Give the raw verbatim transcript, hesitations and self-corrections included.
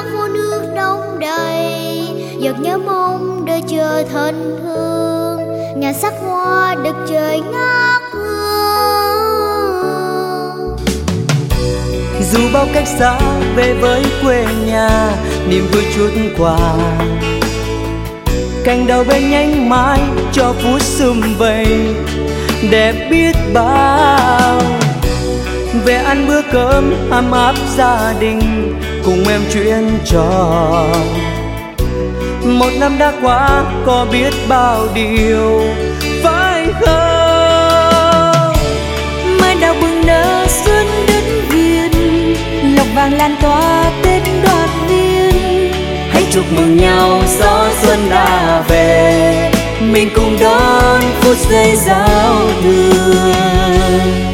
phố nước đông đầy, giọt nhớ mong đợi chờ thân thương, ngàn sắc hoa được trời ngát hương. Dù bao cách xa về với quê nhà, niềm vui chút qua cành đào bên nhánh mái cho phút sum vầy đẹp biết bao. Về ăn bữa cơm ấm áp gia đình, cùng em chuyện trò. Một năm đã qua có biết bao điều phải không? Mai đào bừng nở xuân đất Việt, lộc vàng lan tỏa Tết Đoạt Viên. Hãy chúc mừng nhau gió xuân đã về, mình cùng đón phút giây giao thừa.